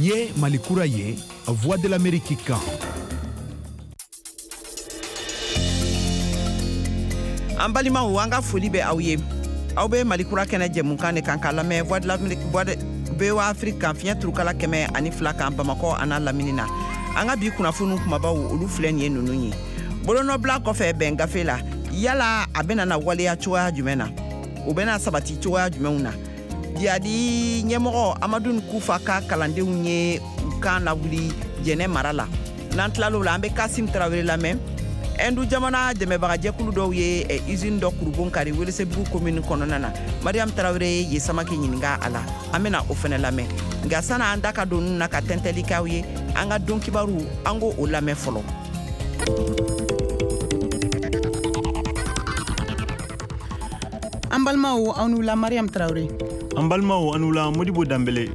Ye Mali kura ye, Voix de l'Amérique kan. An balimaw an ka foli bɛ aw ye. Aw bɛ Mali kura kɛnɛ jɛmukan de kan ka lamɛn Voix de l'Amérique BOA Afrique kan fiɲɛ turukala 102 kan Bamakɔ a n'a lamini na. An ka bi kunnafoniw kumabaw olu filɛ nin ye ninnu ye. Bolonɔbila kɔfɛ bɛn gafe la, yala a bɛna na waleya cogoya jumɛn na? O bɛna sabati cogoya jumɛnw na? Diadi ɲɛmɔgɔ Amadou Kufa ka kalandenw ye u kan lawuli Jɛnɛ mara la. N'an tilal'o la an bɛ Kasim Tarawele lamɛn. Endu jamana dɛmɛbaga jɛkulu dɔw ye usine dɔ kurubon kari Welesebugu commune kɔnɔna na. Mariam Tarawele ye Samake ɲininka a la. An bɛna o fɛnɛ lamɛn. Nka sanna an da ka don ninnu na ka tɛntɛli k'aw ye, an ka don kibaru an k'o lamɛn fɔlɔ. An balimaw aw n'u la Mariam Tarawele. An balimaw an n'u la Modibo Dambele.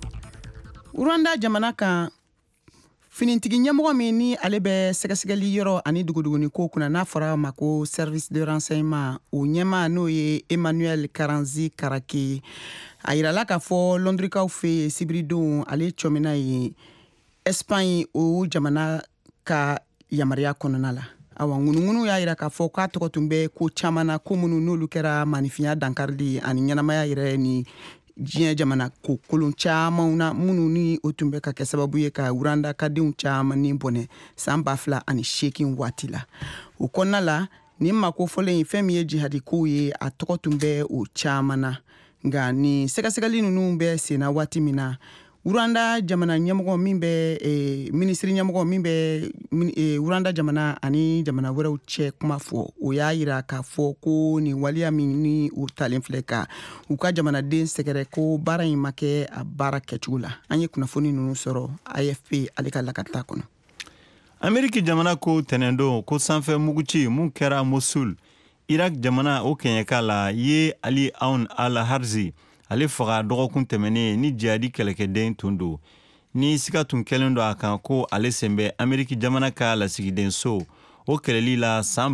Rwanda jamana kan finintigi ɲɛmɔgɔ min ni ale bɛ sɛgɛsɛgɛli yɔrɔ ani duguduguni ko kunna n'a fɔra ma ko service de renseignement o ɲɛma n'o ye Emmanuel Karanzi Karake a yirala k'a fɔ lɔndrikaw fɛ sibiridon ale cɔmina ye Espagne o jamana ka yamaruya kɔnɔna la. Awa ŋunuŋunu y'a yira k'a fɔ k'a tɔgɔ tun bɛ ko caman na ko minnu n'olu kɛra manifinya dankarili ani ɲɛnamaya yɛrɛ ni diɲɛ jamana ko kolon camanw na minnu ni o tun bɛ ka kɛ sababu ye ka Rwanda ka denw caman ni bɔnɛ san 2008 waati la. O kɔnɔna la nin mako fɔlen ye fɛn min ye jihadi kow ye a tɔgɔ tun bɛ o caman na. Nka ni sɛgɛsɛgɛli ninnu bɛ senna waati min na Rwanda jamana ɲɛmɔgɔ min bɛ minisiri ɲɛmɔgɔ min bɛ Rwanda jamana ani jamana wɛrɛw cɛ kuma fɔ o y'a yira k'a fɔ ko ni waliya min ni u talen filɛ ka u ka jamanaden sɛgɛrɛ ko baara in ma kɛ a baara kɛcogo la. An ye kunnafoni ninnu sɔrɔ AFP ale ka lakata kɔnɔ. Ameriki jamana ko tɛnɛndon ko sanfɛ muguci mun kɛra Mosul Irak jamana o kɛɲɛka la ye Ali Aoun al-Harzi ale faga dɔgɔkun tɛmɛnen ni jihadi kɛlɛkɛden tun don. Ni siga tun kɛlen don a kan ko ale sen bɛ Ameriki jamana ka lasigiden so o kɛlɛli la san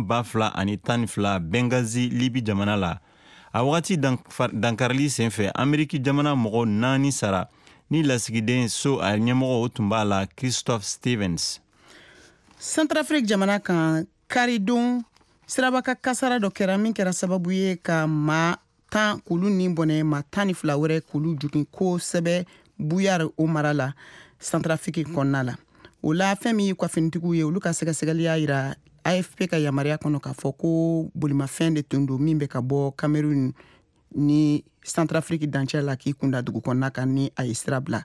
2012 Benghazi Libi jamana la. A wagati dankarili senfɛ Ameriki jamana mɔgɔ 4 sara ni lasigiden so a ɲɛmɔgɔ o tun b'a la Christophe Stevens. Centrafrique jamana kan karidon sirabaka kasara dɔ kɛra min kɛra sababu ye ka ma 10 kulu ni bɔnɛ ma 12 wɛrɛ kulu jugin ko sɛbɛ buyar o mara la Centrafrique kɔnɔna la. O la fɛn min ye kwafintigiw ye olu ka sɛgɛsɛgɛli y'a yira AFP ka yamaruya kɔnɔ k'a fɔ ko bolimafɛn de tun don min bɛ ka bɔ Cameroun ni Centrafrique dancɛ la k'i kunda dugu kɔnɔna kan ni a ye sira bila.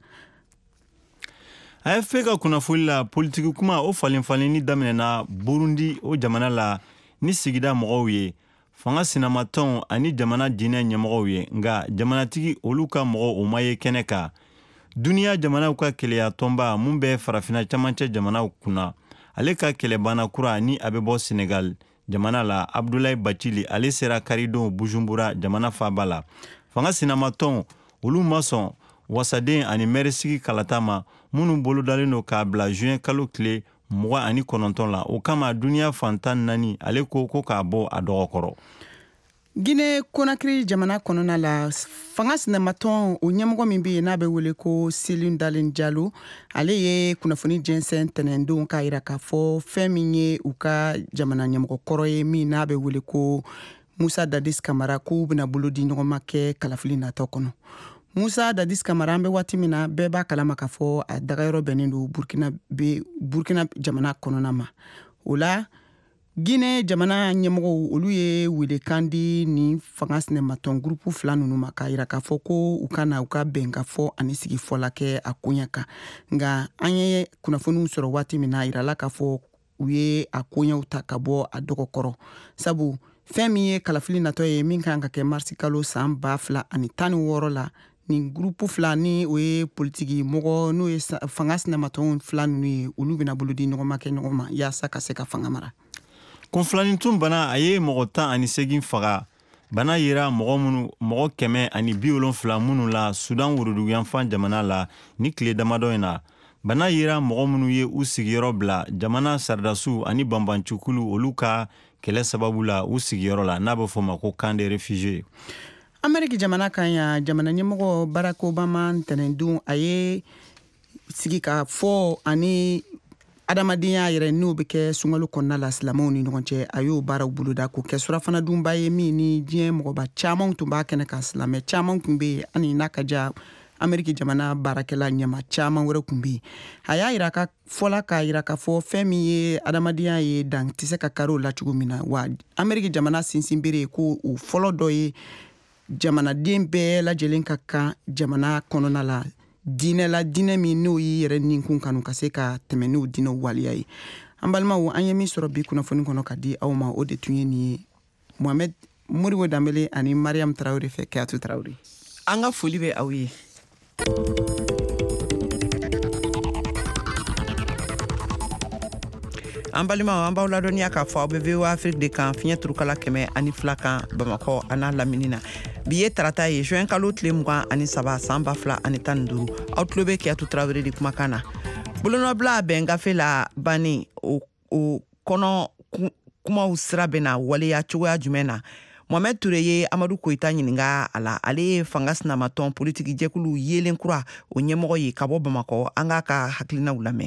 AFP ka kunnafoni la politiki kuma o falenfalenni daminɛna Burundi o jamana la ni sigida mɔgɔw ye fanga sinamatɔn ani jamana diinɛ ɲɛmɔgɔw ye nka jamanatigi olu ka mɔgɔ o ma ye kɛnɛ kan. Duniya jamanaw ka kɛlɛya tɔnba mun bɛ farafina camancɛ jamanaw kunna ale ka kɛlɛbana kura ni a bɛ bɔ Senegal jamana la Abdoulaye Bathily ale sera karidon Bujumbura jamana faaba la. Fanga sinamatɔn olu ma sɔn wasaden ani mɛrisigi kalata ma minnu bolodalen don k'a bila juin kalo tile 29 la o kama duniya fantan 4 ale ko k'a bɔ a dɔgɔkɔrɔ. Guinée Conakry jamana kɔnɔna la fanga sinamatɔn o ɲɛmɔgɔ min bɛ yen n'a bɛ wele ko Cellou Dalein Diallo ale ye kunnafoni jɛnsɛn tɛnɛndon k'a yira k'a fɔ fɛn min ye u ka jamana ɲɛmɔgɔ kɔrɔ ye min n'a bɛ wele ko Moussa Dadis Camara k'u bɛna bolo di ɲɔgɔn ma kɛ kalafili natɔ kɔnɔ. Moussa Dadis Camara an bɛ waati min na bɛɛ b'a kalama k'a fɔ a dagayɔrɔ bɛnnen don Burkina jamana kɔnɔna ma. O la Guinée jamana ɲɛmɔgɔw olu ye welekan di ni fanga sinamatɔn groupe 2 ninnu ma k'a yira k'a fɔ ko u ka na u ka bɛn ka fɔ ani sigi fɔla kɛ a koɲɛ kan. Nka an ye kunnafoniw sɔrɔ waati min na a yirala k'a fɔ u ye a koɲɛw ta ka bɔ a dɔgɔkɔrɔ. Sabu fɛn min ye kalafili natɔ ye min kan ka kɛ marisi kalo san 2016 la ni groupe 2 ni o ye politiki mɔgɔ n'o ye fanga sinamatɔn 2 ninnu ye olu bɛna bolo di ɲɔgɔn ma kɛ ɲɔgɔn ma yaasa ka se ka fanga mara. Konflanitun bana a ye mɔgɔ 18 faga. Bana yira mɔgɔ 170 minnu la Sudan woroduguyanfan jamana la ni tile damadɔ in na. Bana yira mɔgɔ minnu ye u sigiyɔrɔ bila jamana Sardasou ani Banbanchukulu olu ka kɛlɛ sababu la u sigiyɔrɔ la n'a bɛ fɔ ma ko camp de réfugiés. Amérique jamana kan ya jamana ɲɛmɔgɔ Barack Obama ntɛnɛndon a ye sigi ka fɔ ani adamadenya yɛrɛ n'o bɛ kɛ sunkalo kɔnɔna la silamɛw ni ɲɔgɔn cɛ a y'o baaraw boloda k'o kɛ surafana dunba ye min ni diɲɛ mɔgɔba caman tun b'a kɛnɛ kan silamɛ caman tun bɛ yen ani n'a ka ja Ameriki jamana baarakɛla ɲɛma caman wɛrɛ tun bɛ yen a y'a yira k'a yira k'a fɔ fɛn min ye adamadenya ye dan tɛ se ka kari o la cogo min na wa Ameriki jamana sinsinbere ye ko o fɔlɔ dɔ ye jamanaden bɛɛ lajɛlen ka kan jamana kɔnɔna la diinɛ min n'o y'i yɛrɛ ninkun kanu ka se ka tɛmɛ n'o diinɛw waliya ye an balimaw an ye min sɔrɔ bi kunnafoni kɔnɔ ka di aw ma o de tun ye nin ye Mohamed Moribo Dambele ani Mariam Traoré fɛ Keyatu Traoré an ka foli bɛ aw ye an balimaw an b'aw ladɔniya k'a fɔ aw bɛ VOA Afrique de kan fiɲɛ turukala 102 kan Bamakɔ a n'a lamini na bi ye tarata ye juin kalo tile 23 san 2015 aw tulo bɛ Keyatu Traoré de kumakan na bolonɔbila bɛn gafe la banni o kɔnɔ kumaw sira bɛna waleya cogoya jumɛn na Mohamed Touré ye Amadu Koyita ɲininka a la ale ye fanga sinamatɔn politiki jɛkulu yelen kura o ɲɛmɔgɔ ye ka bɔ Bamakɔ an k'a ka hakilinaw lamɛn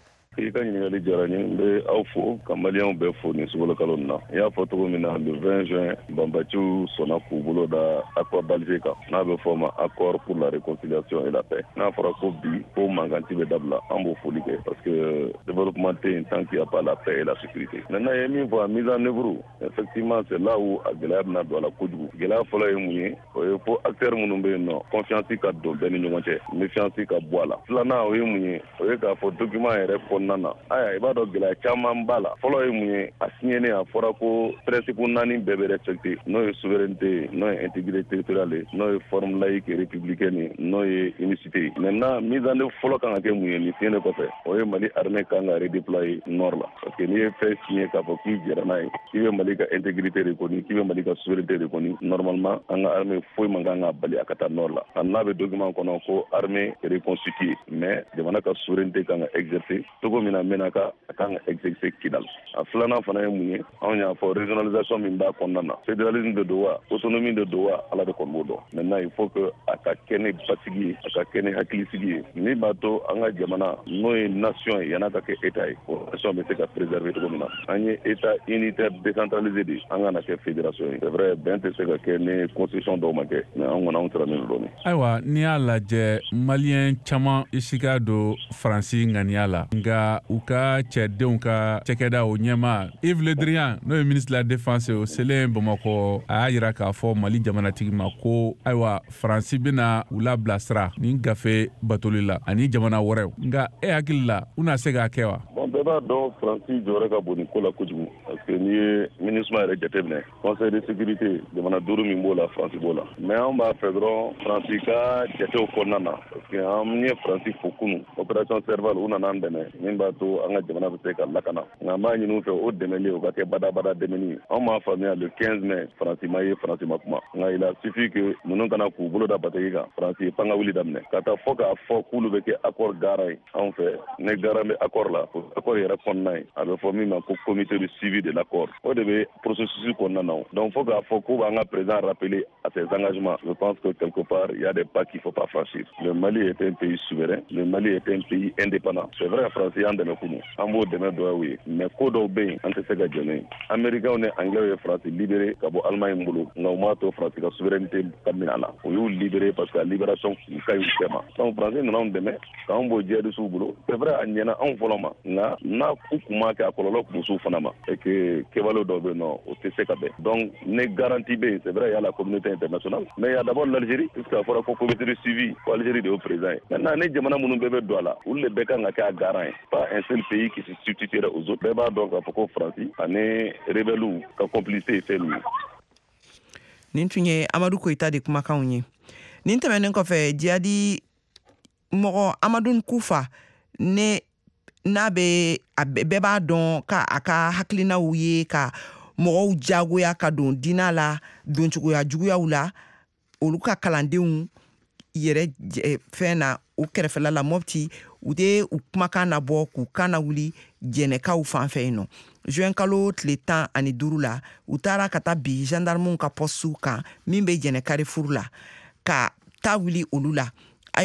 I ka ɲininkali diyara n ye n bɛ aw fo ka maliyɛnw bɛɛ fo nin sugolo kalo na n y'a fɔ cogo min na le 20 juin banbaciw sɔnna k'u bolo da accord d'Alger kan n'a bɛ fɔ ma accord pour la réconciliation et la paix n'a fɔra ko bi ko mankanti bɛ dabila an b'o foli kɛ parce que développement tɛ yen tant qu'il n'y a pas la paix et la sécurité maintenant ye min fɔ a mise en œuvre effectivement c'est là où a gɛlɛya bɛna don a la kojugu gɛlɛya fɔlɔ ye mun ye o ye fo acteurs minnu bɛ yen nɔ confiance ka don bɛɛ ni ɲɔgɔn cɛ méfiance ka bɔ a la filanan o ye mun ye o ye k'a fɔ document yɛrɛ kɔnɔna aya i b'a dɔn gɛlɛya caman b'a la fɔlɔ ye mun ye a signé a fɔra ko principe 4 bɛɛ bɛ respecté n'o ye souveraineté n'o ye intégrité territoriale n'o ye forme laïque et républicaine n'o ye unicité maintenant mise en œuvre fɔlɔ kan ka kɛ mun ye nin signé kɔfɛ o ye Mali armée kan ka redéployer nord la parce que n'i ye fɛn signé k'a fɔ k'i jɛra n'a ye k'i bɛ Mali ka intégrité reconnue k'i bɛ Mali ka souveraineté reconnue normalement an ka armée foyi man kan ka bali a ka taa nord la a n'a bɛ document kɔnɔ ko armée reconstituée mais jamana ka souveraineté kan ka exercer togo min na menaka a kan ka exercer Kidal a filanan fana ye mun ye anw y'a fɔ régionalisation min b'a kɔnɔna na fédéralisme de don wa autonomie de don wa ala de kɔni b'o dɔn maintenant il faut que a ka kɛ ni basigi ye a ka kɛ ni hakilisigi ye min b'a to an ka jamana n'o ye nation ye yan'a ka kɛ état ye o nation bɛ se ka préserver cogo min na an ye état unitaire décentralisé de an kana kɛ fédération ye c'est vrai bɛn tɛ se ka kɛ ni constitution dɔw ma kɛ mais an kɔni anw sera min dɔɔni ayiwa n'i y'a lajɛ maliyɛn caman i siga don faransi ŋaniya la nka u ka cɛdenw ka cɛkɛda o ɲɛma Yves Le Drian n'o ye ministre de la défense o selen Bamakɔ a y'a yira k'a fɔ Mali jamanatigi ma ko ayiwa faransi bɛna u labilasira nin gafe batoli la ani jamana wɛrɛw nka e hakili la u na se k'a kɛ wa bon bɛɛ b'a dɔn faransi jɔyɔrɔ ka bon nin ko la kojugu parce que n'i ye MINUSMA yɛrɛ jateminɛ conseil de sécurité jamana 5 min b'o la faransi b'o la mais an b'a fɛ dɔrɔn faransi ka jatew kɔnɔna na parce que an ye faransi fo kunu opération Serval u nana an dɛmɛ min b'a to an ka jamana bɛ se ka lakana nka an b'a ɲini u fɛ o dɛmɛli o ka kɛ badabada dɛmɛni ye an m'a faamuya le 15 mai faransi ma ye faransi ma kuma nka il a suffi que ninnu kana k'u bolo da batigi kan faransi ye panga wuli daminɛ ka taa fɔ k'a fɔ k'olu bɛ kɛ accord garant ye anw fɛ ne garant bɛ accord la accord yɛrɛ kɔnɔna ye a bɛ fɔ min ma ko comité de suivi de l'accord o de bɛ processus kɔnɔna na donc fo k'a fɔ k'u b'an ka président rappeler à ses engagements je pense que quelque part il y a des pas qu'il faut pas franchir le Mali est un pays souverain le Mali est un pays indépendant c'est vrai faransi y'an dɛmɛ kunu an b'o dɛmɛ dɔw ye mais ko dɔw bɛ yen an tɛ se ka jɛnɛ ye américains ni anglais ye faransi libéré ka bɔ Allemagne bolo nka u m'a to faransi ka souveraineté ka minɛ a la o y'u libéré parce que a libération ka ɲi u ma donc faransi nana anw dɛmɛ k'anw bɔ jihadistes bolo c'est vrai a ɲɛna anw fɔlɔ ma nka n'a u kun m'a kɛ a kɔlɔlɔ kun s'u fana ma et que kɛwale dɔw bɛ yen nɔ o tɛ se ka bɛn donc ne garantie bɛ yen c'est vrai il y a la communauté internationale mais il y a d'abord l'Algérie puisque a fɔra ko comité de suivi ko Algérie de y'o président ye maintenant ne jamana minnu bɛɛ bɛ don a la olu de bɛɛ kan ka kɛ a garant ye pas un seul pays qui se substituerait aux autres bɛɛ b'a dɔn k'a fɔ ko faransi ani rebelles ka complicité ye fɛn min ye nin tun ye Amadu Koyita de kumakanw ye nin tɛmɛnen kɔfɛ jihadi mɔgɔ Amadu Kufa ne n'a bɛ bɛɛ b'a dɔn ka a ka hakilinaw ye ka mɔgɔw jagoya ka don diinɛ la doncogoya juguyaw la olu ka kalandenw yɛrɛ fɛn na u kɛrɛfɛla la Mopti u de u kumakan na bɔ k'u kan na wuli jɛnɛkaw fan fɛ yen nɔ juin kalo tile 15 la u taara ka taa bi gendarmew ka poste kan min bɛ jɛnɛkari furu la ka taa wuli olu la ayiwa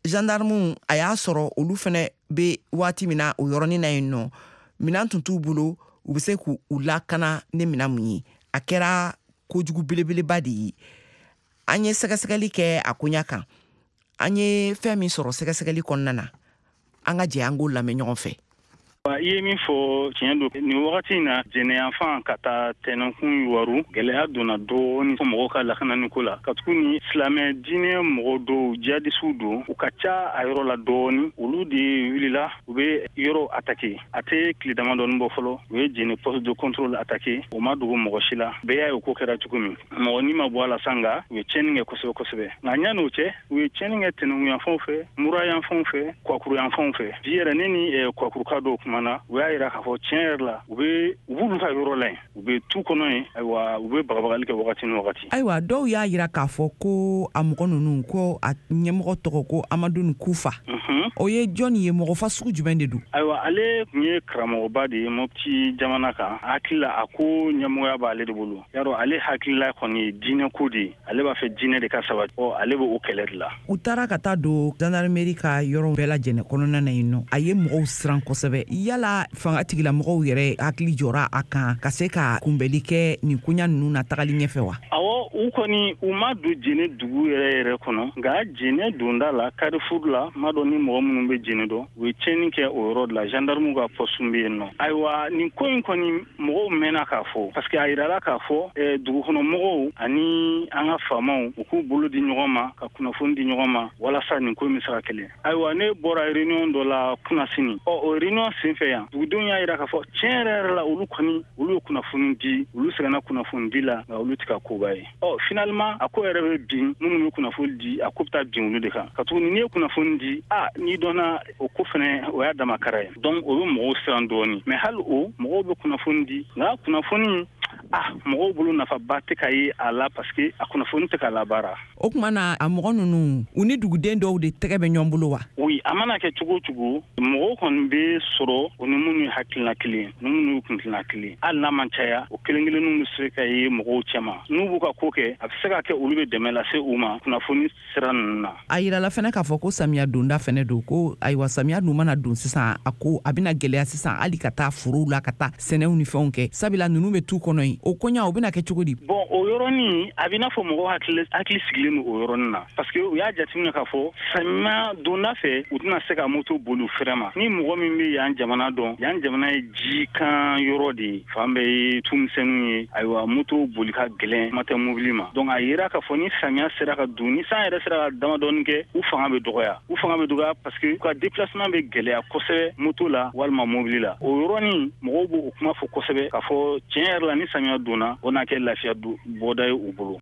gendarme a y'a sɔrɔ olu fɛnɛ be waati min na o yɔrɔnin na yen nɔ minan tun t'u bolo u be se k'u lakana ni minan mun ye a kɛra kojugu belebeleba de ye an ye sɛgɛsɛgɛli kɛ a koɲa kan an ye fɛn min sɔrɔ sɛgɛsɛgɛli kɔnɔna na an ka jɛ an k'o lamɛn ɲɔgɔn fɛ. I ye min fɔ tiɲɛ don nin wagati in na jɛnɛyanfan ka taa tɛnɛnkun yuwaru gɛlɛya donna dɔɔni fɔ mɔgɔw ka lakanani ko la ka tugu ni silamɛ diinɛ mɔgɔ dɔw jihadisiw don u ka ca a yɔrɔ la dɔɔni olu de wulila u be yɔrɔ atake a tɛ tile dama dɔɔni bɔ fɔlɔ u ye jɛnɛ poste de contrôle atake o ma dogo mɔgɔ si la bɛɛ y'a ye ko kɛra cogo min mɔgɔ ni ma bɔ a la sanga u ye tiɲɛni kɛ kosɛbɛ kosɛbɛ nka ɲan'o cɛ u ye tiɲɛni kɛ tɛnɛnkunyanfanw fɛ murayanfanw fɛ kwakuruyanfanw fɛ bi yɛrɛ ne ni kwakuruka dɔw kumana u y'a yira k'a fɔ tiɲɛ yɛrɛ la u b'olu ka yɔrɔ la yen u be tu kɔnɔ yen ayiwa u be bagabagali kɛ wagati ni wagati ayiwa dɔw y'a yira k'a fɔ ko a mɔgɔ ninnu ko a ɲɛmɔgɔ tɔgɔ ko Amadou Kufa o ye jɔn ye mɔgɔ fasugu jumɛn de don ayiwa ale tun ye karamɔgɔba de ye Mopti jamana kan hakilila a ko ɲɛmɔgɔya b'ale de bolo yarɔ ale hakilila kɔni ye diinɛ ko de ye ale b'a fɛ diinɛ de ka sabati ale b'o kɛlɛ de la u taara ka taa don gendarmerie ka yɔrɔ bɛɛ lajɛlen kɔnɔna na yen nɔ a ye mɔgɔw siran kosɛbɛ yala fanga tigilamɔgɔw yɛrɛ hakili jɔra a kan ka se ka kunbɛli kɛ nin koɲa ninnu na tagali ɲɛfɛ wa awɔ u kɔni u ma don jɛnɛ dugu yɛrɛ kɔnɔ nka jɛnɛ donda la Carrefour la ma dɔn ni mɔgɔ minnu bɛ jɛnɛ dɔn u ye tiɲɛni kɛ o yɔrɔ de la gendarme ka poste bɛ yen nɔ ayiwa nin ko in kɔni mɔgɔw mɛnna k'a fɔ parce que a yirala k'a fɔ dugukɔnɔmɔgɔw ani an ka faamaw u k'u bolo di ɲɔgɔn ma ka kunnafoni di ɲɔgɔn ma walasa nin ko in bɛ se ka kɛlɛ ayiwa ne bɔra réunion dɔ la kunasini o réunion senfɛ yan dugudenw y'a yira k'a fɔ tiɲɛ yɛrɛ la olu ye kunnafoni di olu sɛgɛnna kunnafoni di la nka olu tɛ ka koba ye finalement a ko yɛrɛ bɛ bin minnu bɛ kunnafoni di a ko bɛ taa bin olu de kan ka tuguni n'i ye kunnafoni di n'i dɔnna o ko fɛnɛ o y'a dama kara ye donc o bɛ mɔgɔw siran dɔɔni mais hali o mɔgɔw bɛ kunnafoni di nka kunnafoni mɔgɔw bolo nafaba tɛ ka ye a la parce que a kunnafoni tɛ ka labaara o tuma na a mɔgɔ ninnu u ni duguden dɔw de tɛgɛ bɛ ɲɔgɔn bolo wa oui a mana kɛ cogo o cogo mɔgɔw kɔni bɛ sɔrɔ o ni minnu ye hakilina kelen ni minnu ye kuntilina kelen hali n'a man caya o kelen-kelenninw bɛ se ka ye mɔgɔw cɛma n'u b'u ka ko kɛ a bɛ se ka kɛ olu bɛ dɛmɛ lase u ma kunnafoni sira ninnu na a yirala fɛnɛ k'a fɔ ko samiya donda fɛnɛ don ko ayiwa samiya dun mana don sisan a ko a bɛna gɛlɛya sisan hali ka taa forow la ka taa sɛnɛw ni fɛnw kɛ sabula ninnu bɛ tu kɔnɔ yen o koɲa o bɛna kɛ cogo di bon o yɔrɔnin a bɛ n'a fɔ mɔgɔw hakili sigilen don o yɔrɔnin na parce que u y'a jateminɛ k'a fɔ samiya donda fɛ u tɛna se ka moto boli fɛrɛ ma ni mɔgɔ min bɛ yan jamana dɔn yan jamana ye jikan yɔrɔ de ye fan bɛɛ ye tumisɛnninw ye ayiwa moto boli ka gɛlɛn kuma tɛ mobili ma donc a yira k'a fɔ ni samiya sera ka don ni san yɛrɛ sera ka damadɔni kɛ u fanga bɛ dɔgɔya parce que u ka déplacement bɛ gɛlɛya kosɛbɛ moto la walima mobili la o yɔrɔnin mɔgɔw b'o kuma fɔ kosɛbɛ k'a fɔ tiɲɛ yɛrɛ la ni samiya donna o n'a kɛ lafiya bɔda ye u bolo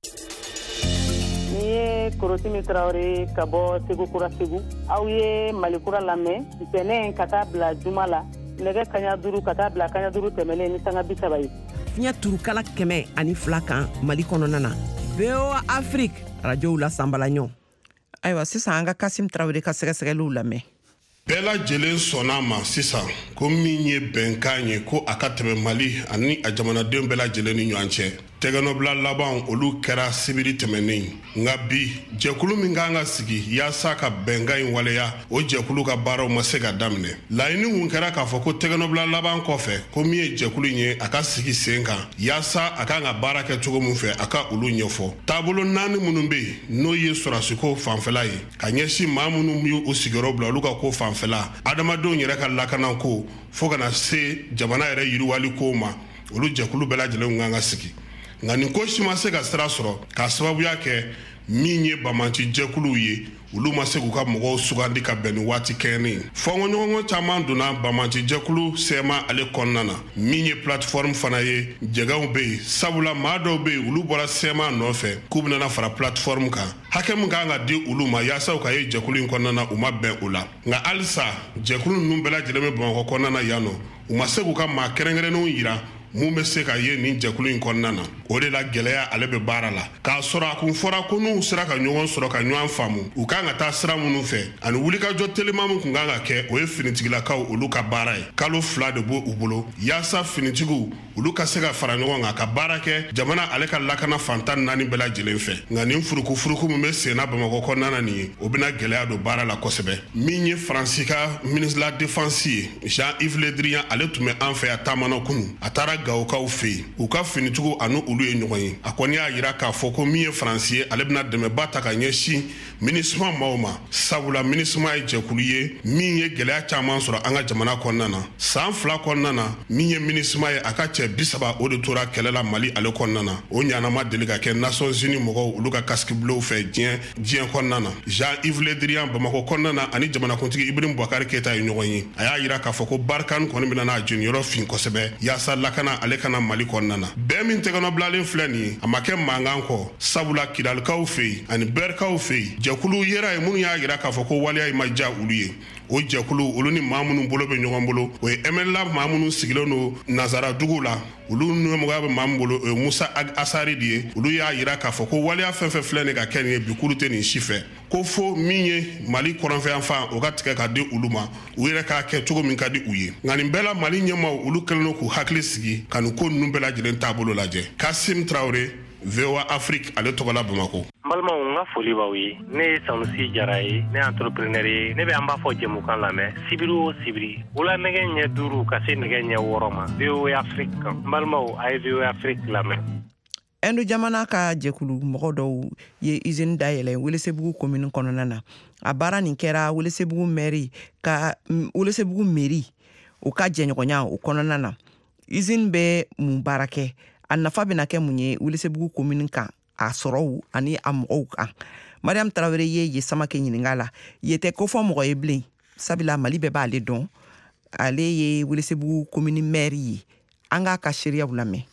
ni ye Korotimi Traoré ka bɔ Segu Kura Segu aw ye Malikura lamɛn ntɛnɛn ka taa bila juma la nɛgɛ kaɲa 5 ka taa bila kaɲa 5 tɛmɛlen ni sanga 30 ye fiɲɛ turukala 102 kan Mali kɔnɔna na VOA Afrique radio la sambalaɲɔ ayiwa sisan an ka Kasim Traoré ka sɛgɛsɛgɛliw lamɛn bɛɛ lajɛlen sɔnna ma sisan ko min ye bɛnkan ye ko a ka tɛmɛ Mali ani a jamanadenw bɛɛ lajɛlen ni ɲɔgɔn cɛ tɛgɛnɔbila laban olu kɛra sibiri tɛmɛnen nka bi jɛkulu min kan ka sigi yaasa ka bɛnkan in waleya o jɛkulu ka baaraw ma se ka daminɛ laɲini kun kɛra k'a fɔ ko tɛgɛnɔbila laban kɔfɛ ko min ye jɛkulu in ye a ka sigi sen kan yaasa a kan ka baara kɛ cogo min fɛ a ka olu ɲɛfɔ taabolo 4 minnu bɛ yen n'o ye sɔrɔsiko fanfɛla ye ka ɲɛsin maa minnu y'u sigiyɔrɔ bila olu ka ko fanfɛla adamadenw yɛrɛ ka lakana ko fo kana se jamana yɛrɛ yiriwali ko ma olu jɛkulu bɛɛ lajɛlen kan ka sigi nka nin ko si ma se ka sira sɔrɔ ka sababuya kɛ min ye bamanci jɛkuluw ye olu ma se k'u ka mɔgɔw sugandi ka bɛn ni waati kɛɲɛnen fɔɲɔgɔnkɔ caman donna bamanci jɛkulu sɛma ale kɔnɔna na min ye plateforme fana ye jɛgɛw bɛ yen sabula maa dɔw bɛ yen olu bɔra sɛma nɔfɛ k'u bɛna fara plateforme kan hakɛ min kan ka di olu ma yaasa u ka ye jɛkulu in kɔnɔna na u ma bɛn o la nka halisa jɛkulu ninnu bɛɛ lajɛlen bɛ bamakɔ kɔnɔna na yan nɔ u ma se k'u ka maa kɛrɛnkɛrɛnnenw yira mun bɛ se ka ye nin jɛkulu in kɔnɔna na o de la gɛlɛya ale bɛ baara la k'a sɔrɔ a kun fɔra ko n'u sera ka ɲɔgɔn sɔrɔ ka ɲɔgɔn faamu u kan ka taa sira minnu fɛ ani wulikajɔ telima min kun kan ka kɛ o ye finitigilakaw olu ka baara ye kalo 2 de b'u bolo yaasa finitigiw olu ka se ka fara ɲɔgɔn kan ka baara kɛ jamana ale ka lakana fantan 4 bɛɛ lajɛlen fɛ nka nin furuku min bɛ senna Bamakɔ kɔnɔna nin ye o bɛna gɛlɛya don baara la kosɛbɛ min ye Faransi ka ministre de la défense ye Jean-Yves Le Drian ale tun bɛ an fɛ ya taamana kunu a taara Gawokaw fɛ yen u ka finitigiw ani olu ye ɲɔgɔn ye a kɔni y'a yira k'a fɔ ko min ye Faransi ye ale bɛna dɛmɛba ta ka ɲɛsin MINUSMA maaw ma sabula MINUSMA ye jɛkulu ye min ye gɛlɛya caman sɔrɔ an ka jamana kɔnɔna na san 2 kɔnɔna na min ye MINUSMA ye a ka cɛ 30 o de tora kɛlɛ la Mali ale kɔnɔna na o ɲanama deli ka kɛ Nations Unies mɔgɔw olu ka kaskibulon fɛ diɲɛ kɔnɔna na Jean-Yves Le Drian Bamakɔ kɔnɔna na ani jamanakuntigi Ibrahim Boubacar Keita ye ɲɔgɔn ye a y'a yira k'a fɔ ko Barkan kɔni bɛna n'a jɔnyɔrɔ fin kosɛbɛ yaasa lakana ale kana Mali kɔnɔna na bɛɛ min tɛgɛnɔbilalen filɛ nin ye a ma kɛ mankan kɔ sabula Kidalikaw fɛ yen ani Berkaw fɛ yen jɛkulu yera ye minnu y'a yira k'a fɔ ko waleya in ma diya olu ye o jɛkulu olu ni maa minnu bolo bɛ ɲɔgɔn bolo o ye MNLA maa minnu sigilen don Nazara dugu la olu ɲɛmɔgɔya bɛ maa min bolo o ye Musa Asari de ye olu y'a yira k'a fɔ ko waleya fɛn fɛn filɛ nin ka kɛ nin ye bi kuru tɛ nin si fɛ ko fo min ye Mali kɔrɔnfɛyanfan o ka tigɛ ka di olu ma u yɛrɛ k'a kɛ cogo min ka di u ye nka nin bɛɛ la Mali ɲɛmaaw olu kɛlen don k'u hakili sigi ka nin ko ninnu bɛɛ lajɛlen taabolo lajɛ Kasim Traoré VOA Afrique ale tɔgɔ la Bamakɔ. Balimaw n ka foli b'aw ye ne ye Sanusi Jara ye ne ye entrepreneur ye ne bɛ an b'a fɔ jɛmukan lamɛn sibiri o sibiri wula nɛgɛ ɲɛ 5 ka se nɛgɛ ɲɛ 6 ma VOA Afrique kan balimaw a ye VOA Afrique lamɛn. Endo jamana ka jɛkulu mɔgɔ dɔw ye usine dayɛlɛ Welesebugu commune kɔnɔna na a baara nin kɛra Welesebugu mairie o ka jɛɲɔgɔnya o kɔnɔna na usine bɛ mun baara kɛ a nafa bɛna kɛ mun ye Welesebugu commune kan a sɔrɔw ani a mɔgɔw kan Mariam Traoré ye Samake ɲininka la ye tɛ ko fɔ mɔgɔ ye bilen sabila Mali bɛɛ b'ale dɔn ale ye Welesebugu commune maire ye an k'a ka sariyaw lamɛn.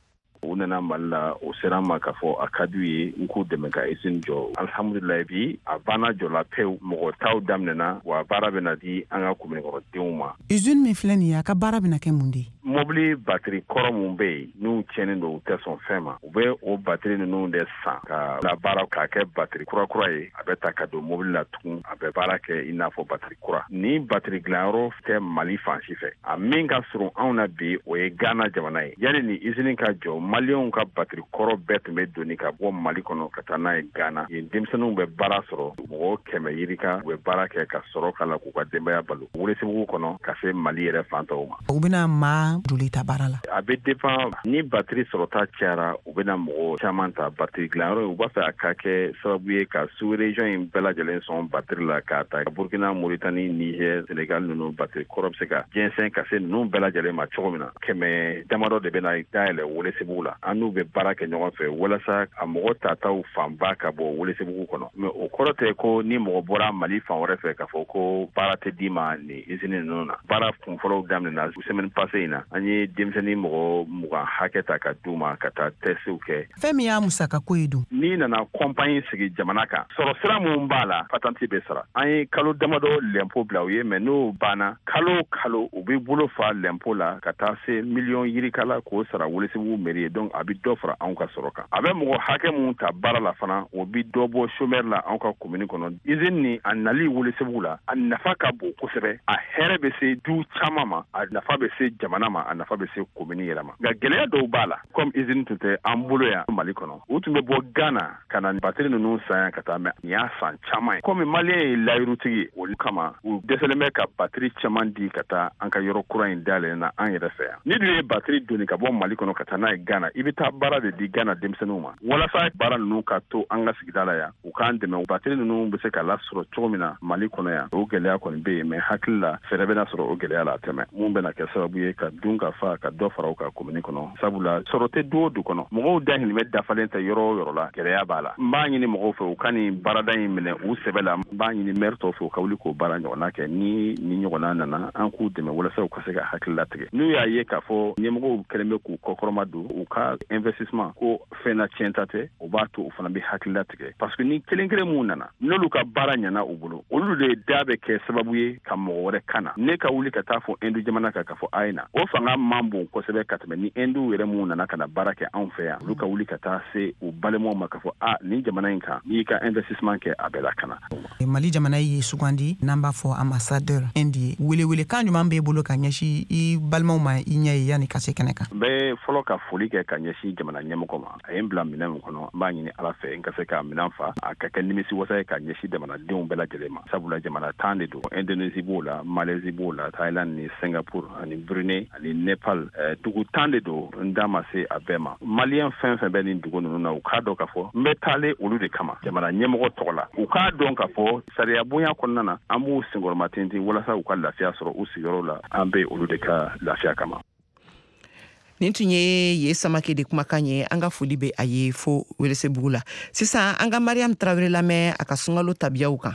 U nana Mali la o sera ma k'a fɔ a ka d'u ye n k'u dɛmɛ ka usine jɔ alhamdulilayi bi a banna jɔla pewu mɔgɔ taw daminɛna wa baara bɛna di an ka komininkɔrɔdenw ma. Usine min filɛ nin ye a ka baara bɛna kɛ mun de? Mobili batiri kɔrɔ mun bɛ yen n'u tiɲɛnen don u tɛ sɔn fɛn ma u bɛ o batiri ninnu de san ka la baara k'a kɛ batiri kura ye a bɛ ta ka don mobili la tugun a bɛ baara kɛ i n'a fɔ batiri kura ni batiri dilanyɔrɔ tɛ Mali fan si fɛ a min ka surun anw na bi o ye Ghana jamana ye yanni ni usine ka jɔ Maliyɛnw ka batiri kɔrɔ bɛɛ tun bɛ doni ka bɔ Mali kɔnɔ ka taa n'a ye Ghana yen denmisɛnninw bɛ baara sɔrɔ mɔgɔ 100 yirika u bɛ baara kɛ ka sɔrɔ k'a la k'u ka denbaya balo Welesebugu kɔnɔ ka se Mali yɛrɛ fan tɔw ma. U bɛna maa joli ta baara la? A bɛ dépend ni batiri sɔrɔta cayara u bɛna mɔgɔ caman ta batiri dilanyɔrɔ u b'a fɛ a ka kɛ sababu ye ka sous-région in bɛɛ lajɛlen sɔn batiri la k'a ta Burkina Mauritanie Niger Sénégal ninnu batiri kɔrɔ bɛ se ka jɛnsɛn ka se ninnu bɛɛ lajɛlen ma cogo min na 100 damadɔ de bɛna dayɛlɛ Welesebugu la an n'u bɛ baara kɛ ɲɔgɔn fɛ walasa a mɔgɔ tataw fanba ka bɔ Welesebugu kɔnɔ mais o kɔrɔ tɛ ko ni mɔgɔ bɔra Mali fan wɛrɛ fɛ k'a fɔ ko baara tɛ d'i ma ni usine ninnu na baara kunfɔlɔw daminɛna semaine passée in na an ye denmisɛnnin mɔgɔ 20 hakɛ ta ka d'u ma ka taa tɛsiw kɛ. Fɛn min y'a musaka ko ye dun? N'i nana compagnie sigi jamana kan sɔrɔ sira mun b'a la patente bɛ sara an ye kalo damadɔ l'impôt bila u ye mais n'o banna kalo u bɛ bolo fa l'impôt la ka taa se million yirika la k'o sara Welesebugu mairie donc a bɛ dɔ fara anw ka sɔrɔ kan a bɛ mɔgɔ hakɛ mun ta baara la fana o bɛ dɔ bɔ chômeur la anw ka commune kɔnɔ usine ni a nali Welesebugu la a nafa ka bon kosɛbɛ a hɛrɛ bɛ se du caman ma a nafa bɛ se jamana ma a nafa bɛ se commune yɛrɛ ma nka gɛlɛya dɔw b'a la comme usine tun tɛ an bolo yan Mali kɔnɔ u tun bɛ bɔ Ghana ka na batiri ninnu san yan ka taa mɛ nin y'a san caman ye comme maliyɛn ye layirutigi olu kama u dɛsɛlen bɛ ka batiri caman di ka taa an ka yɔrɔ kura in dayɛlɛn na an yɛrɛ fɛ yan ni dun ye batiri doni ka bɔ Mali kɔnɔ ka taa n'a ye Ghana i bɛ taa baara de di Ghana denmisɛnninw ma walasa baara ninnu ka to an ka sigida la yan u k'an dɛmɛ batiri ninnu bɛ se ka lasɔrɔ cogo min na Mali kɔnɔ yan o gɛlɛya kɔni bɛ yen mais hakili la fɛɛrɛ bɛna sɔrɔ o gɛlɛya la tɛmɛ mun bɛna kɛ sababu ye ka dun ka fa ka dɔ fara u ka commune kɔnɔ sabula sɔrɔ tɛ du o du kɔnɔ mɔgɔw dahirimɛ dafalen tɛ yɔrɔ o yɔrɔ la gɛlɛya b'a la n b'a ɲini mɔgɔw fɛ u ka nin baarada in minɛ u sɛbɛ la n b'a ɲini maire tɔw fɛ u ka wuli k'o baara ɲɔgɔnna kɛ ni ɲɔgɔnna nana an k'u dɛmɛ walasa u ka se ka hakili latigɛ n'u y'a ye k'a fɔ ɲɛmɔgɔw kɛlen bɛ k'u kɔkɔrɔma don u ka investissement ko fɛn na tiɲɛta tɛ u b'a to u fana bɛ hakili latigɛ parce que ni kelen mun nana n'olu ka baara ɲɛna u bolo olu de da bɛ kɛ sababu ye ka mɔgɔ wɛrɛ kana ne ka wuli ka taa fɔ Indo jamana kan k'a fɔ a ye na o fanga fanga man bon kosɛbɛ ka tɛmɛ ni hindu yɛrɛ mun nana ka na baara kɛ anw fɛ yan olu ka wuli ka taa se u balimaw ma k'a fɔ nin jamana in kan n'i ka investissement kɛ a bɛɛ lakana. Mali jamana ye sugandi n'an b'a fɔ ambassadeur indi ye welewele kan ɲuman b'e bolo ka ɲɛsin i balimaw ma i ɲɛ ye yanni ka se kɛnɛ kan. N bɛ fɔlɔ ka foli kɛ ka ɲɛsin jamana ɲɛmɔgɔ ma a ye n bila minɛn min kɔnɔ n b'a ɲini ala fɛ n ka se ka minɛn fa a ka kɛ nimisi wasa ye ka ɲɛsin jamanadenw bɛɛ lajɛlen ma sabula jamana 10 de don Indonésie b'o la Malaisie b'o la Thailand ni Singapour ani Brunei ani Nepal dugu 10 de don n da ma se a bɛɛ ma maliyɛn fɛn fɛn bɛ nin dugu ninnu na u k'a dɔn k'a fɔ n bɛ taale olu de kama jamana ɲɛmɔgɔ tɔgɔ la u k'a dɔn k'a fɔ sariya bonya kɔnɔna na an b'u senkɔrɔma tintin walasa u ka lafiya sɔrɔ u sigiyɔrɔ la an bɛ olu de ka lafiya kama. Nin tun ye Samake de kumakan ye an ka foli bɛ a ye fo Welesebugu la sisan an ka Mariam Traoré lamɛn a ka sunkalo tabiyaw kan.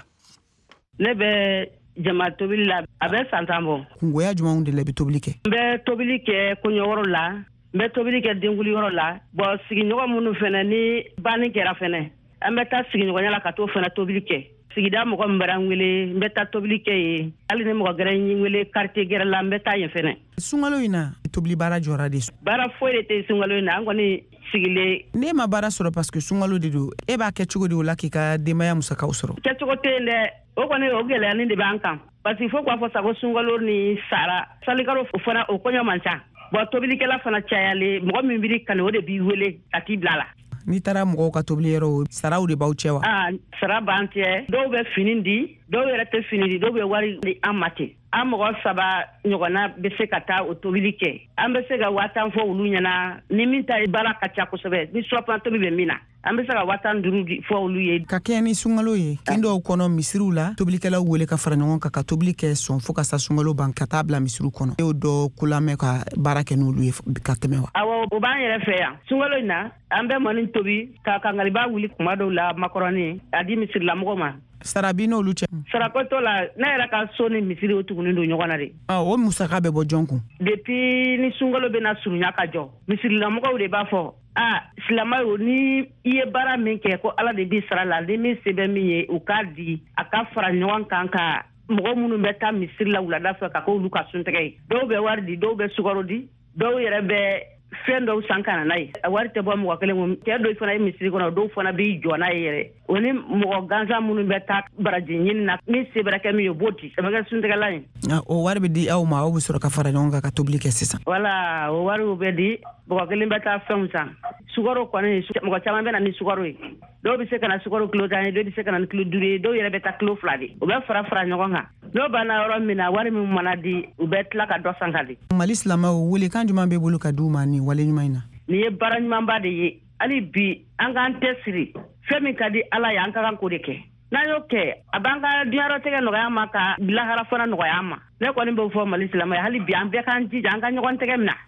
Ne bɛ jama tobili la a bɛ san 10 bɔ. Kungoya jumɛnw de la bɛ tobili kɛ? N bɛ tobili kɛ kɔɲɔyɔrɔ la n bɛ tobili kɛ denkuliyɔrɔ la bon sigiɲɔgɔn minnu fɛnɛ ni banni kɛra fɛnɛ an bɛ taa sigiɲɔgɔnya la ka t'o fɛnɛ tobili kɛ. Sigida mɔgɔ min bɛra n wele n bɛ taa tobili kɛ ye hali ni mɔgɔ gɛrɛ n wele quartier gɛrɛ la n bɛ taa yen fɛnɛ. Sunkalo in na tobili baara jɔra de. Baara foyi de tɛ sunkalo in na an kɔni sigilen. Ne ma baara sɔrɔ parce que sunkalo de don e b'a kɛ cogo di o la k'i ka denbaya musakaw sɔrɔ? Kɛcogo tɛ yen dɛ o kɔni o gɛlɛyani de b'an kan parce que fo k'a fɔ sago sunkalo ni sara salikalo fana o kɔɲɔ man ca bon tobilikɛla fana cayalen mɔgɔ min b'i kanu o de b'i wele ka t'i bila la. N'i taara mɔgɔw ka tobili yɔrɔ saraw de b'aw cɛ wa? Sara b'an cɛ dɔw bɛ fini di dɔw yɛrɛ tɛ fini di dɔw bɛ wari di an ma ten an mɔgɔ 3 ɲɔgɔnna bɛ se ka taa o tobili kɛ an bɛ se ka 1000 fɔ olu ɲɛna ni min ta baara ka ca kosɛbɛ ni surafana tobi bɛ min na an bɛ se ka 500 fɔ olu ye. Ka kɛ ni sunkalo ye kin dɔw kɔnɔ misiriw la tobilikɛlaw wele ka fara ɲɔgɔn kan ka tobili kɛ sɔn fo ka sa sunkalo ban ka taa bila misiriw kɔnɔ e y'o dɔ ko lamɛn ka baara kɛ n'olu ye ka tɛmɛ wa? Awɔ o b'an yɛrɛ fɛ yan sunkalo in na an bɛ mɔni tobi ka kangaliba wuli kuma dɔw la makɔrɔni a di misirilamɔgɔ ma. Sara bi n'olu cɛ? Sarako t'o la ne yɛrɛ ka so ni misiri o tugunen don ɲɔgɔn na de. O musaka bɛ bɔ jɔn kun? Depuis ni sunkalo bɛ na surunya ka jɔ misirilamɔgɔw de b'a fɔ silamayo ni i ye baara min kɛ ko ala de b'i sara la ni min se bɛ min ye u k'a di a ka fara ɲɔgɔn kan ka mɔgɔ minnu bɛ taa misiri la wulada fɛ ka k'olu ka suntigɛ ye dɔw bɛ wari di dɔw bɛ sukaro di dɔw yɛrɛ bɛ fɛn dɔw san kana n'a ye a wari tɛ bɔ mɔgɔ kelen kun cɛ dɔw fana ye misiri kɔnɔ dɔw fana b'i jɔ n'a ye yɛrɛ o ni mɔgɔ gansan minnu bɛ taa baraji ɲini na min se bɛra kɛ min ye o b'o di a bɛ kɛ suntigɛla ye. O wari bɛ di aw ma aw bɛ sɔrɔ ka fara ɲɔgɔn kan ka tobili kɛ sisan. Wala o wariw bɛ di mɔgɔ kelen bɛ taa fɛnw san sukaro kɔni mɔgɔ caman bɛ na ni sukaro ye dɔw bɛ se ka na sukaro kilo 10 ye dɔw bɛ se ka na ni kilo 5 ye dɔw yɛrɛ bɛ taa kilo 2 de u bɛ fara ɲɔgɔn kan n'o banna yɔrɔ min na wari min mana di u bɛ tila ka dɔ san ka di. Mali silamɛw wele kan jumɛn bɛ bolo ka d'u ma ni wale ɲuman in na? Nin ye baara ɲumanba de ye hali bi an k'an tɛ siri fɛn min ka di ala ye an ka kan k'o de kɛ n'an y'o kɛ a b'an ka diɲɛlatigɛ nɔgɔya ma ka lahara fana nɔgɔya ma ne kɔni b'o fɔ Mali silamɛ hali bi an bɛɛ k'an jija an ka ɲɔgɔn tɛgɛ minɛ.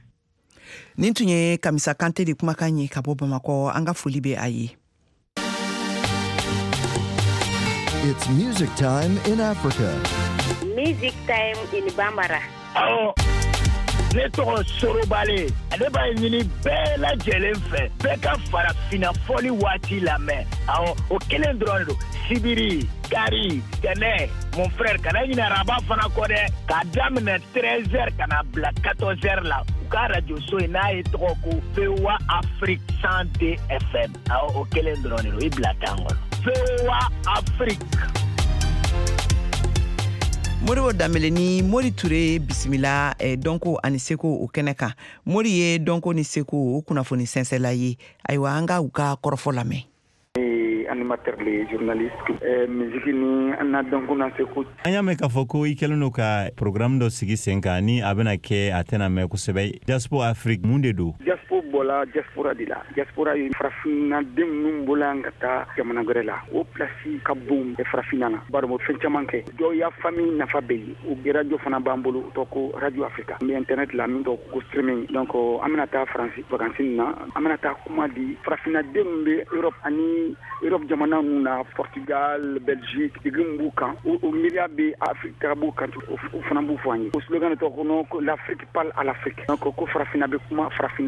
Nin tun ye Kamisa Kante de kumakan ye ka bɔ Bamakɔ an ka foli bɛ a ye. It's music time in Africa. Music time in Bambara. Ne tɔgɔ Sorobale ale b'a ɲini bɛɛ lajɛlen fɛ bɛɛ ka farafina fɔli waati lamɛn o kelen dɔrɔn don sibiri gari tɛnɛ mon frère kana ɲinɛ araba fana kɔ dɛ k'a daminɛ 13h kana bila 14h la u ka radio so in n'a ye tɔgɔ ko VOA Afrique 102 FM o kelen dɔrɔn don i bila tan kɔnɔ VOA Afrique. Moribo Damele ni Mori Touré bisimila donko ani seko o kɛnɛ kan Mori ye donko ni seko o kunnafoni sɛnsɛla ye ayiwa an ka u ka kɔrɔfɔ lamɛn. Animateur le journaliste musique ni ana donko na seko an y'a mɛn k'a fɔ ko i kɛlen do ka programme dɔ sigi sen kan ni a bɛna kɛ a tɛna mɛn kosɛbɛ Diaspora Afrique mun de do? Bola diaspora de la diaspora ye farafina den minnu bɔla ka taa jamana wɛrɛ la o place ka bon farafina na bari mo fɛn caman kɛ dɔw ya famille nafa bɛ yen o bɛ radio fana b'an bolo o tɔgɔ ko radio Africa n bɛ internet la min tɔgɔ ko streaming donc an bɛna taa faransi vacances na an bɛna taa kuma di farafina den min bɛ Europe ani Europe jamana ninnu na Portugal Belgique digi min b'u kan o miiriya bɛ Afrique b'u kan o fana b'u fɔ an ye o slogan tɔgɔ ko l'Afrique parle à l'Afrique donc ko farafina bɛ kuma farafina fɛ o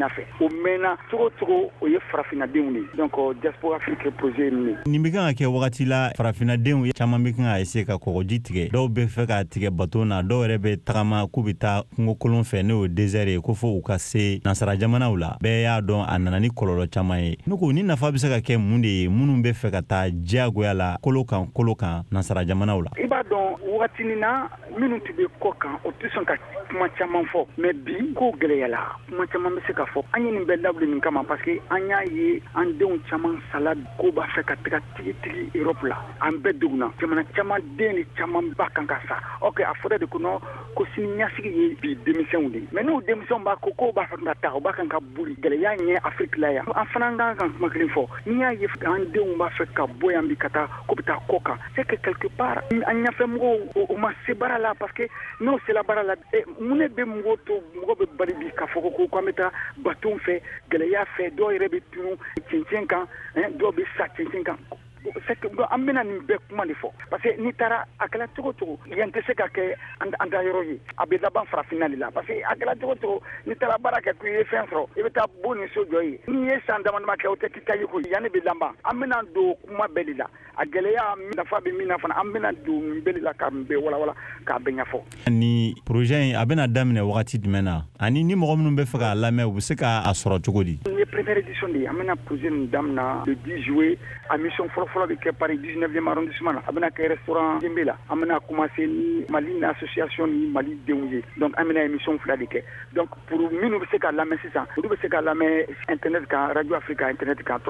mena cogo o ye farafinadenw de donc diaspora afrique projet ni ni bɛ kan ka kɛ wagati la farafinadenw caman bɛ kan ka essayer ka kɔgɔji tigɛ dɔw bɛ fɛ ka tigɛ bateau na dɔw yɛrɛ bɛ tagama k'u bɛ taa kungo kolon fɛ n'o désert ye ko fo u ka se nansara jamanaw la bɛɛ y'a dɔn a nana ni kɔlɔlɔ caman ye ne ko ni nafa bɛ se ka kɛ mun de ye minnu bɛ fɛ ka taa diyagoya la kolo kan nansara jamanaw la i b'a dɔn wagati ni na minnu tun bɛ kɔ kan o tɛ sɔn ka kuma caman fɔ mais bi ko gɛlɛyala kuma caman bɛ se ka fɔ an ye nin bɛɛ lawuli nin kama parce que an y'a ye an denw caman sala ko b'a fɛ ka taga tigitigi Europe la an bɛɛ degunna jamana caman den ni caman ba kan ka sa ok a fɔra de ko non ko sini ɲɛsigi ye bi denmisɛnw de mais n'u denmisɛnw b'a ko b'a fɛ ka taa u b'a kan ka boli gɛlɛya ɲɛ Afrique la yan an fana kan ka kuma kelen fɔ n'i y'a ye an denw b'a fɛ ka bɔ yan bi ka taa ko bɛ taa kɔ kan c'est que quelque part an ɲɛfɛmɔgɔw o ma se baara la parce que n'o sela baara la mun ne bɛ mɔgɔ bɛ bali bi ka fɔ ko an bɛ taa bateau fɛ gɛlɛya fɛ dɔw yɛrɛ bɛ tunu cɛncɛn kan dɔw bɛ sa cɛncɛn kan an bɛna nin bɛɛ kuma de fɔ parce que n'i taara a kɛla cogo cogo yan tɛ se ka kɛ an da yɔrɔ ye a bɛ laban farafinna de la parce que a kɛla cogo cogo n'i taara baara kɛ k'i ye fɛn sɔrɔ i bɛ taa bo ni so jɔ ye n'i ye san dama kɛ o tɛ kita ye koyi yanni bɛ laban an bɛna don kuma bɛɛ de la a gɛlɛya nafa bɛ min na fana an bɛna don nin bɛɛ de la ka bɛɛ walawala k'a bɛɛ ɲɛfɔ ni projet in a bɛna daminɛ wagati jumɛn na ani ni mɔgɔ minnu bɛ fɛ k'a lamɛn u bɛ se k'a sɔrɔ cogo di nin ye première édition de ye an bɛna projet nin daminɛ le 10 juillet a mission fɔlɔ bɛ kɛ Paris 19e arrondissement la a bɛna kɛ restaurant Jembe la an bɛna commencer ni Mali ni association ni Mali denw ye donc an bɛna émission fila de kɛ donc pour minnu bɛ se k'a lamɛn sisan olu bɛ se k'a lamɛn internet kan Radio Africa internet kan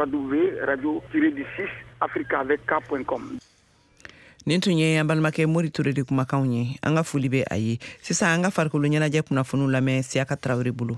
www.radio-africa.com nin tun ye an balimakɛ Mori Ture de kumakanw ye an ka foli bɛ a ye sisan an ka farikolo ɲɛnajɛ kunnafoniw lamɛn Siaka Traoré bolo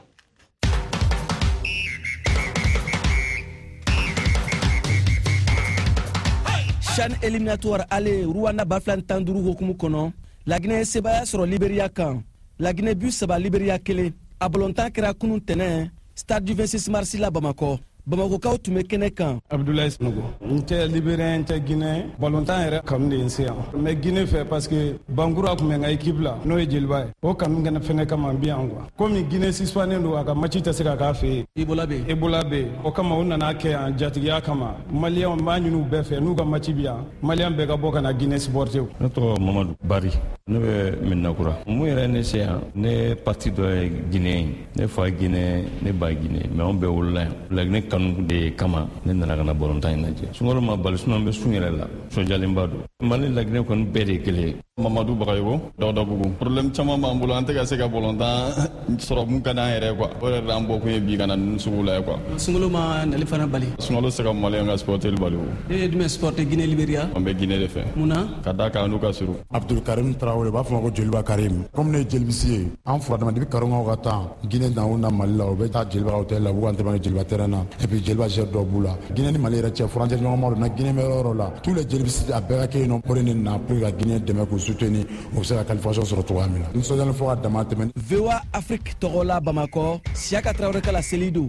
CHAN éliminatoire aller Rwanda baflan tanduru hokumu kono la Guinée sebaya sɔrɔ Libéria kan la Guinée bu saba Libéria kelen a balontan kɛra kunun tɛnɛ stade du 26 mars la Bamako Bamakokaw tun bɛ kɛnɛ kan Abdoulaye Sanogo n tɛ Libérien n tɛ Guinée balontan yɛrɛ kanu de ye n se yan mais Guinée fɛ parce que Bangoura tun bɛ n ka équipe la n'o ye Jeliba ye o kanu fɛnɛ kama n bi yan quoi komi Guinée suspendé don a ka match tɛ se ka k'a fɛ yen Ebola bɛ yen o kama u nana kɛ yan jatigiya kama Maliyɛnw b'a ɲini u bɛɛ fɛ n'u ka match bi yan Maliyɛn bɛɛ ka bɔ ka na Guinée supporter ne tɔgɔ Mamadu Bari ne bɛ Minakura mun yɛrɛ ne se yan ne parti dɔ ye Guinée ne fa Guinée ne ba Guinée mais anw bɛɛ wolola yan Laginɛ kanu de kama ne nana kana balontan in lajɛ sunkalo ma bali sunan bɛ sun yɛrɛ la sɔjalenba don Mali Laginɛ kɔni bɛɛ de kelen Mamadu Bagayogo Dawudabugu problème caman b'an bolo an tɛ ka se ka balontan sɔrɔ mun ka d'an yɛrɛ quoi o yɛrɛ an bɔ kun ye bi kana nin sugu la quoi sunkalo ma nali fana bali sunkalo se ka Maliyɛn ka supporter bali o e dum supporter Guinée Libéria an bɛ Guinée de fɛ munna ka da kan n'u ka suru Abdul Karim Traoré b'a fɔ ma ko Jeliba Karim comme ne ye jelibisi ye an fura dama depuis Karongaw ka temps Guinée dan na Mali la o bɛ taa Jeliba hôtel la b'u an tɛmɛ Jeliba terrain na et puis Jeliba gère dɔ b'u la Guinée ni Mali yɛrɛ cɛ frontière ɲɔgɔnma don na Guinée bɛ yɔrɔ la tous les jelibisi a bɛɛ ka kɛ yen nɔ pour ne na pour ka Guinée dɛmɛ k'u soutenir o bɛ se ka qualification sɔrɔ cogoya min na ni sɔjalen fɔ ka dama tɛmɛ VOA Afrique tɔgɔ la Bamako Siaka Traoré kala selido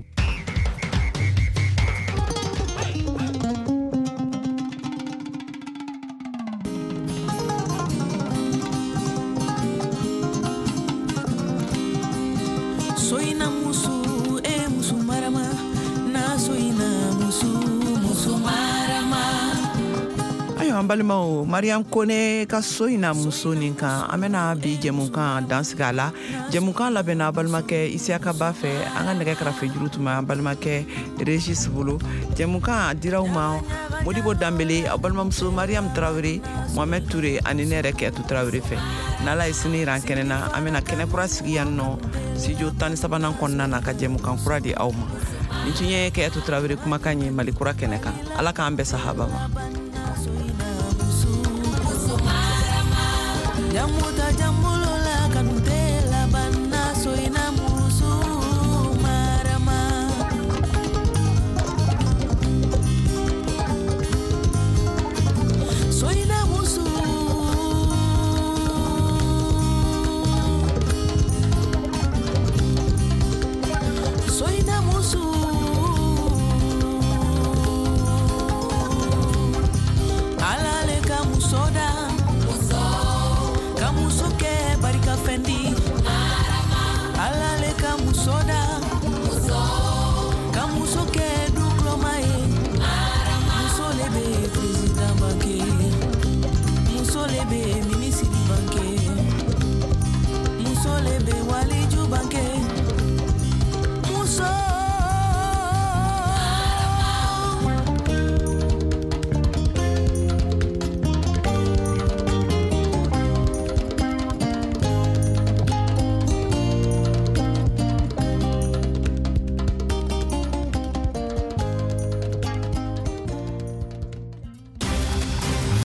an balimaw Mariam Kone ka so ina muso nin kan an bɛna bi jɛmukan dansigi a la jɛmukan labɛnna balimakɛ Isiaka Ba fɛ an ka nɛgɛ kɛrɛfɛ juru tun bɛ balimakɛ Régis bolo jɛmukan diraw ma Modibo Dambele a balimamuso Mariam Traoré Mohamed Touré ani ne yɛrɛ Kɛtu Traoré fɛ n'Ala ye sini yiran kɛnɛ na an bɛna kɛnɛ kura sigi yan nɔ studio 13 kɔnɔna na ka jɛmukan kura di aw ma nin tun ye Kɛtu Traoré kumakan ye Mali kura kɛnɛ kan Ala k'an bɛɛ sahaba ma Jamuta jamul